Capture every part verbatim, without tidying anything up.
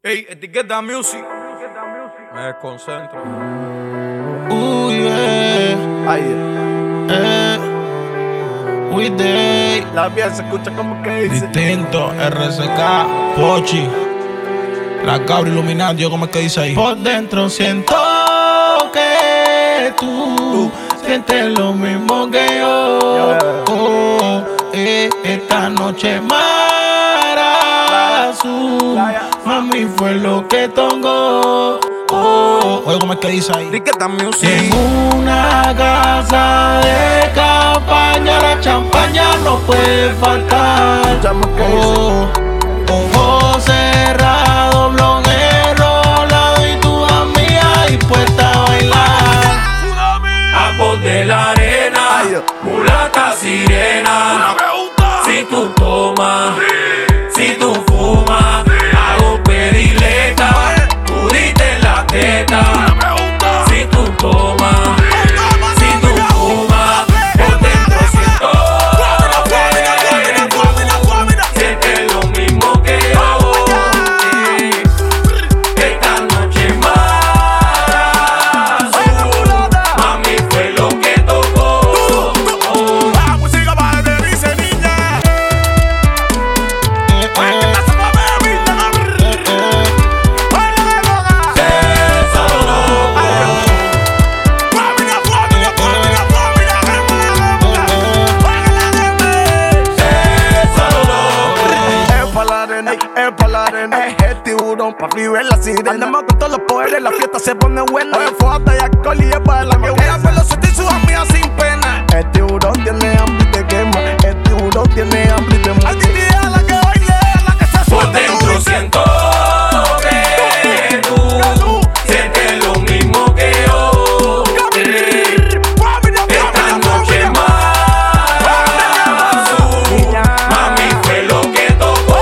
Ey, etiqueta music. Me desconcentro. Uy, yeah. Ay, Eh, we day. la mía se escucha como que dice. Distinto, R C K, Pochi. La cabra iluminando, yo como es que dice ahí. Por dentro siento que tú, Tú. sientes lo mismo que yo. Yeah. Oh, eh, esta noche Mara Azul, Yeah. mami, fue lo que tocó. Oh, oye, como es que dice ahí. Etiqueta music. En una casa de campaña la champaña no puede faltar. Escuchamos que Oh, ojos cerrados, blon enrolado y tu amiga dispuesta a bailar. Ambos de la arena, Ay, Dios. mulata sirena. Si tú tomas, si tú fumas, hago pedileta, tú diste en la teta. Si tú tomas, si tú fumas, por dentro siento que tú sientes lo mismo que yo. Esta noche más mami fue lo que tocó. la música para de dice niña. Eh, eh, Es pa' la arena, es pa' la arena. Es el tiburón pa' vivir la sirena. Andamos con todos los poderes, la fiesta se pone buena. Oye, fota y alcohol y es para la que buena. Por los y sus amigas sin pena. El tiburón tiene hambre y te quema. El tiburón tiene hambre y te muerde. Al a la que baile, a la que se Por suelte. dentro siento que tú sientes lo mismo que yo. Esta noche más mami fue lo que tocó.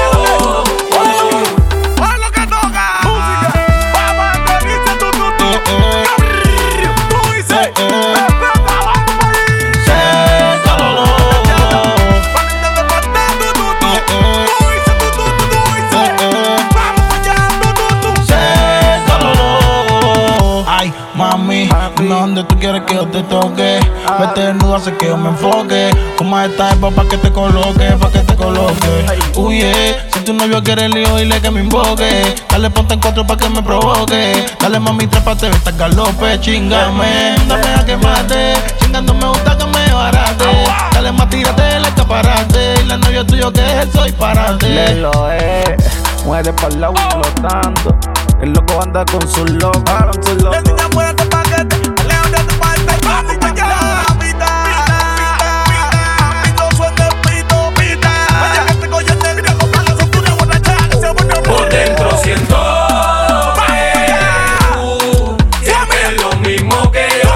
¡Oye lo que toca! Música. Vamos a dice tú, tú, tú. eh, Tú dices. eh, eh. Ay, mami, dime dónde tú quieres que yo te toque. Vete desnudo, hace que yo me enfoque. Como esta es pa' que te coloque, pa' que te coloque. Uy, yeah. Si tu novio quiere lío, dile que me invoque. Dale, ponte en cuatro pa' que me provoque. Dale, mami, trépate, vete al galope, chingame. Dame a que mate, chingando me gusta que me barate. Dale, más tírate el escaparate. Y la novia tuyo que es soy parate. Lelo, eh. Muere para el lado flotando. El loco anda con su loco. Con su loco. Le niña muere este paquete. Leo de tu parte. Vamos para allá. Pita, pito, suena pito, pita. Vaya que este coño negro con la cintura borracha. Se pone Por dentro siento que tú sientes lo mismo que yo.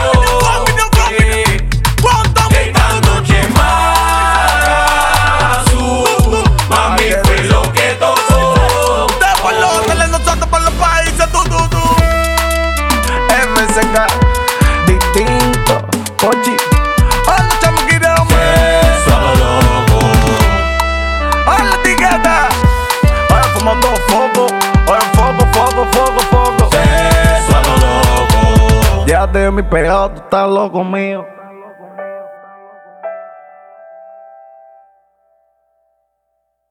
Esta noche más mami fue lo que tocó. por los hoteles, nosotros por los países. Tú, tú, tú. M C K, distinto. Pochi. Hola, chamaquita, hombre. Solo loco. Hola, etiqueta. Ahora fumando foco. Ahora foco, foco, foco, foco. Solo loco. Ya de mi pegado, tú estás loco mío.